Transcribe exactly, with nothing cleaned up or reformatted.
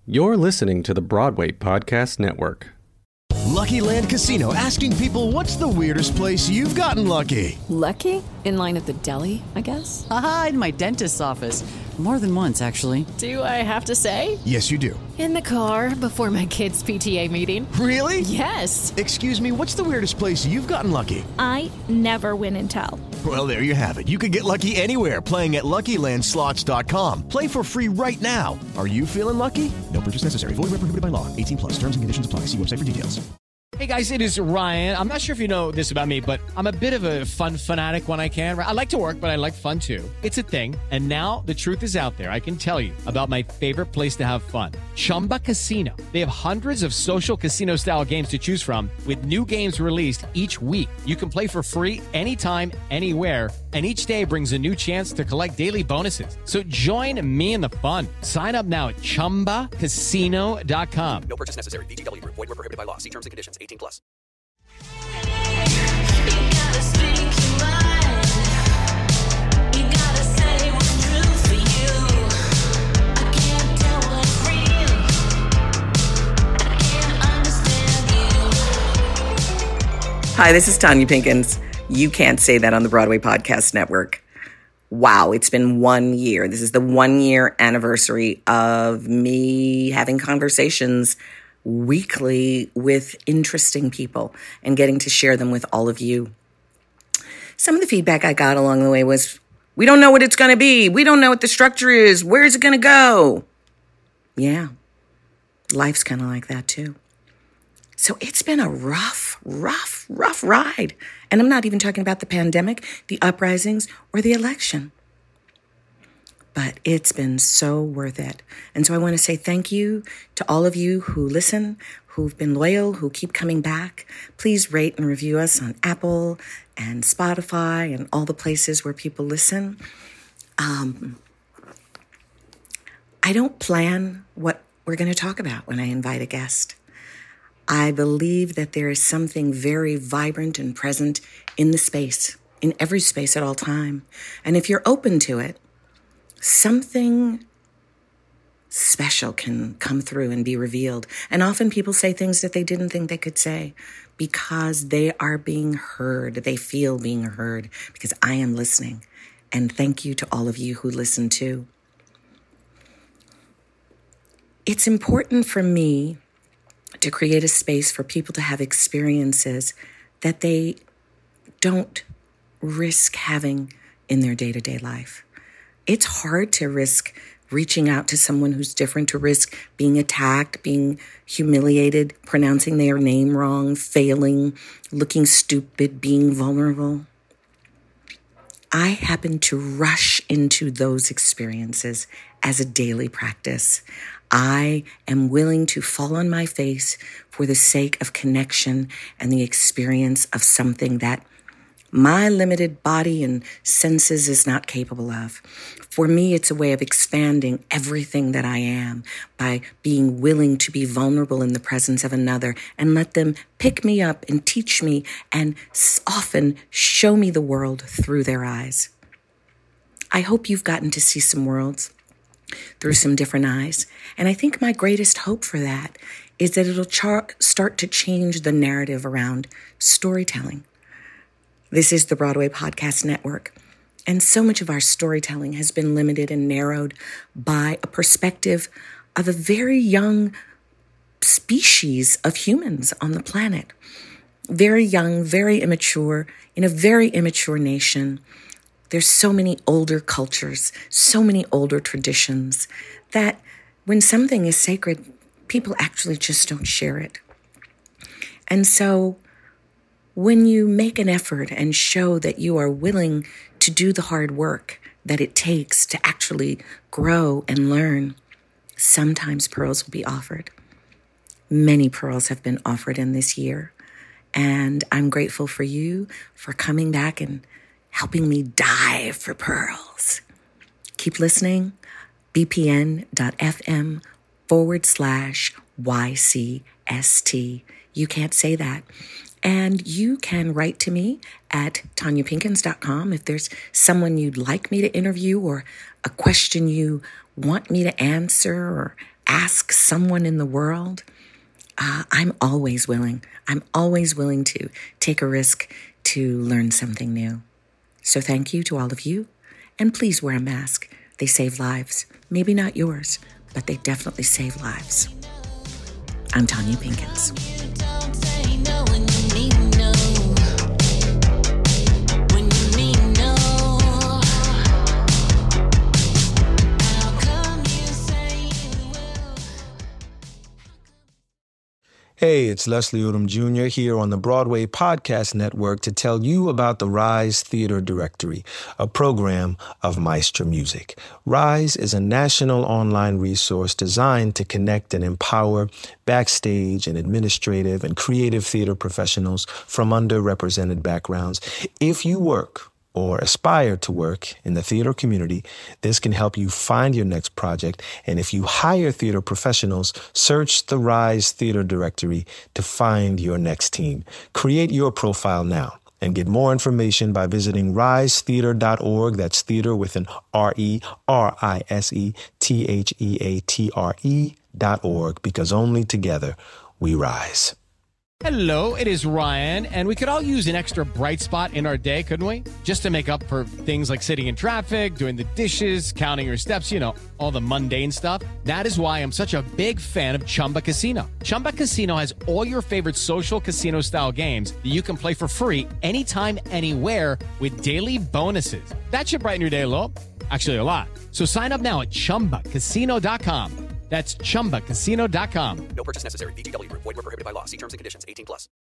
You're listening to the Broadway Podcast Network. Lucky Land Casino, asking people, what's the weirdest place you've gotten lucky? Lucky? In line at the deli, I guess? Aha, in my dentist's office. More than once, actually. Do I have to say? Yes, you do. In the car before my kids' P T A meeting. Really? Yes. Excuse me, what's the weirdest place you've gotten lucky? I never win and tell. Well, there you have it. You can get lucky anywhere, playing at Lucky Land Slots dot com. Play for free right now. Are you feeling lucky? No purchase necessary. Void where prohibited by law. eighteen plus. Terms and conditions apply. See website for details. Hey guys, it is Ryan. I'm not sure if you know this about me, but I'm a bit of a fun fanatic when I can. I like to work, but I like fun too. It's a thing. And now the truth is out there. I can tell you about my favorite place to have fun. Chumba Casino. They have hundreds of social casino style games to choose from with new games released each week. You can play for free anytime, anywhere. And each day brings a new chance to collect daily bonuses. So join me in the fun. Sign up now at chumba casino dot com. No purchase necessary. V G W. Void where prohibited by law. See terms and conditions. eighteen plus. Hi, this is Tanya Pinkins. You Can't Say That on the Broadway Podcast Network. Wow, it's been one year. This is the one-year anniversary of me having conversations weekly with interesting people and getting to share them with all of you. Some of the feedback I got along the way was, we don't know what it's going to be. We don't know what the structure is. Where is it going to go? Yeah, life's kind of like that too. So it's been a rough, rough, rough ride. And I'm not even talking about the pandemic, the uprisings, or the election. But it's been so worth it. And so I want to say thank you to all of you who listen, who've been loyal, who keep coming back. Please rate and review us on Apple and Spotify and all the places where people listen. Um, I don't plan what we're going to talk about when I invite a guest. I believe that there is something very vibrant and present in the space, in every space at all time. And if you're open to it, something special can come through and be revealed. And often people say things that they didn't think they could say because they are being heard. They feel being heard because I am listening. And thank you to all of you who listen too. It's important for me to create a space for people to have experiences that they don't risk having in their day-to-day life. It's hard to risk reaching out to someone who's different, to risk being attacked, being humiliated, pronouncing their name wrong, failing, looking stupid, being vulnerable. I happen to rush into those experiences as a daily practice. I am willing to fall on my face for the sake of connection and the experience of something that my limited body and senses is not capable of. For me, it's a way of expanding everything that I am by being willing to be vulnerable in the presence of another and let them pick me up and teach me and often show me the world through their eyes. I hope you've gotten to see some worlds through some different eyes. And I think my greatest hope for that is that it'll char- start to change the narrative around storytelling. This is the Broadway Podcast Network. And so much of our storytelling has been limited and narrowed by a perspective of a very young species of humans on the planet. Very young, very immature, in a very immature nation. There's so many older cultures, so many older traditions that when something is sacred, people actually just don't share it. And so when you make an effort and show that you are willing to do the hard work that it takes to actually grow and learn, sometimes pearls will be offered. Many pearls have been offered in this year. And I'm grateful for you for coming back and helping me dive for pearls. Keep listening. bpn.fm forward slash YCST. You Can't Say That. And you can write to me at tanya pinkins dot com if there's someone you'd like me to interview or a question you want me to answer or ask someone in the world, uh, I'm always willing. I'm always willing to take a risk to learn something new. So thank you to all of you. And please wear a mask. They save lives. Maybe not yours, but they definitely save lives. I'm Tanya Pinkins. Hey, it's Leslie Odom Junior here on the Broadway Podcast Network to tell you about the Rise Theater Directory, a program of Maestra Music. Rise is a national online resource designed to connect and empower backstage and administrative and creative theater professionals from underrepresented backgrounds. If you work or aspire to work in the theater community, this can help you find your next project. And if you hire theater professionals, search the Rise Theater Directory to find your next team. Create your profile now and get more information by visiting rise theater dot org. That's theater with an R E, R I S E, T H E A T R E dot org, because only together we rise. Hello, it is Ryan, and we could all use an extra bright spot in our day, couldn't we? Just to make up for things like sitting in traffic, doing the dishes, counting your steps, you know, all the mundane stuff. That is why I'm such a big fan of Chumba Casino. Chumba Casino has all your favorite social casino-style games that you can play for free anytime, anywhere with daily bonuses. That should brighten your day a little. Actually, a lot. So sign up now at chumba casino dot com. That's chumba casino dot com. No purchase necessary. V G W Group. Void where prohibited by law. See terms and conditions. eighteen plus.